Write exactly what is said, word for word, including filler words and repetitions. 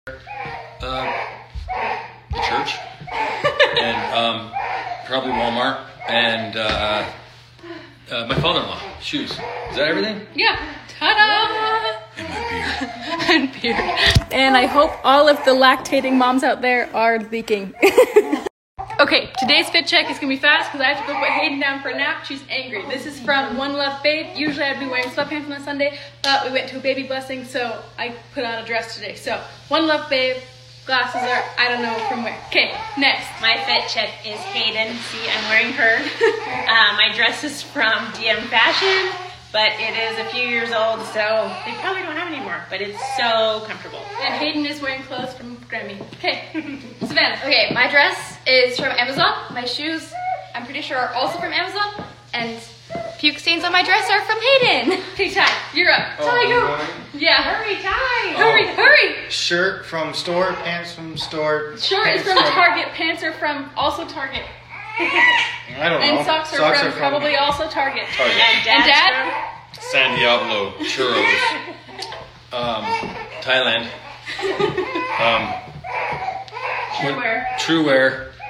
Uh, the church, and um, probably Walmart, and uh, uh, my father-in-law. Shoes. Is that everything? Yeah. Ta-da! And my beard. And beard. And I hope all of the lactating moms out there are leaking. Okay, today's fit check is gonna be fast because I have to go put Hayden down for a nap. She's angry. This is from One Love Babe. Usually I'd be wearing sweatpants on a Sunday, but we went to a baby blessing, so I put on a dress today. So, One Love Babe, glasses are, I don't know from where. Okay, next. My fit check is Hayden. See, I'm wearing her. uh, my dress is from D M Fashion, but it is a few years old, so they probably don't have it anymore, but it's so comfortable. And Hayden is wearing clothes from Grammy. Okay, Savannah. Okay, my dress is from Amazon. My shoes, I'm pretty sure, are also from Amazon. And puke stains on my dress are from Hayden. Okay, Ty, you're up. Oh, Ty, I'm go. going? Yeah, Hurry, Ty! hurry, hurry. Shirt from store, pants from store. Shirt is pants from Target, pants are from also Target. I don't know. And socks are from probably also Target. Target. And And Dad's Dad? San Diablo churros. Um, Thailand. Um, True wear. True Wear.